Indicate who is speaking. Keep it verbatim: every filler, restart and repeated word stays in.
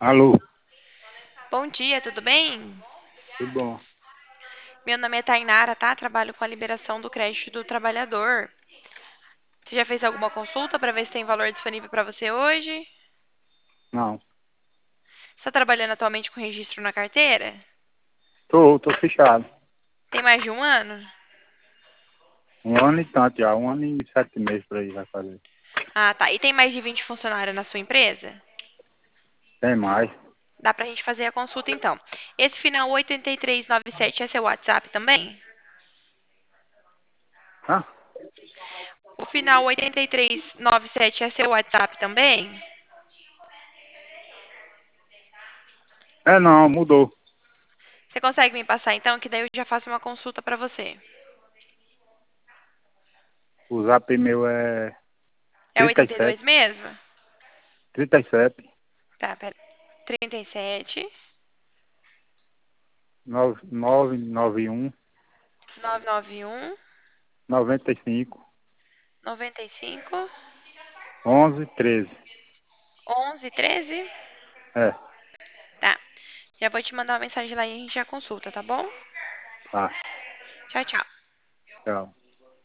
Speaker 1: Alô,
Speaker 2: Bom dia, tudo bem?
Speaker 1: tudo bom?
Speaker 2: Meu nome é Tainara, tá? Trabalho com a liberação do crédito do trabalhador. Você já fez alguma consulta para ver se tem valor disponível para você hoje?
Speaker 1: Não,
Speaker 2: Você está trabalhando atualmente com registro na carteira?
Speaker 1: tô, tô fechado.
Speaker 2: Tem mais de um ano?
Speaker 1: Um ano e tanto já, um ano e sete meses por aí vai fazer.
Speaker 2: Ah, tá. E tem mais de vinte funcionários na sua empresa?
Speaker 1: Tem mais.
Speaker 2: Dá pra gente fazer a consulta então. Esse final oito três nove sete é seu WhatsApp também?
Speaker 1: Ah,
Speaker 2: O final oito três nove sete é seu WhatsApp também?
Speaker 1: é não, mudou.
Speaker 2: Você consegue me passar então, que daí eu já faço uma consulta para você.
Speaker 1: O zap meu é
Speaker 2: É
Speaker 1: trinta e
Speaker 2: oitenta e dois
Speaker 1: sete,
Speaker 2: mesmo?
Speaker 1: trinta e sete,
Speaker 2: Tá, pera. trinta e sete,
Speaker 1: nove nove nove um,
Speaker 2: nove nove um,
Speaker 1: noventa e cinco,
Speaker 2: noventa e cinco,
Speaker 1: onze, treze.
Speaker 2: onze, treze.
Speaker 1: É,
Speaker 2: Tá. Já vou te mandar uma mensagem lá e a gente já consulta, tá bom?
Speaker 1: tá,
Speaker 2: Tchau, tchau.
Speaker 1: tchau.